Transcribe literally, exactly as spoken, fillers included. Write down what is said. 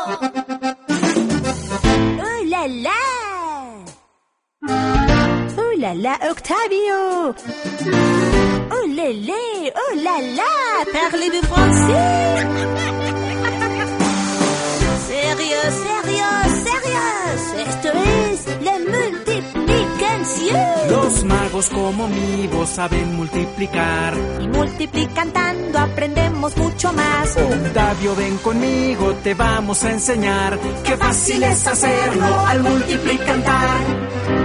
¡Oh, la, la! ¡Oh, la, la, Octavio! ¡Oh, lé, lé! ¡Oh, la, la! Parlez-vous français? ¡Sérieux, sérieux, sérieux! Esto es la multiplicación. Los magos como mi voz saben multiplicar. Y multiplicando aprendemos mucho más. Octavio, ven conmigo, te vamos a enseñar. Qué fácil es hacerlo al multiplicar.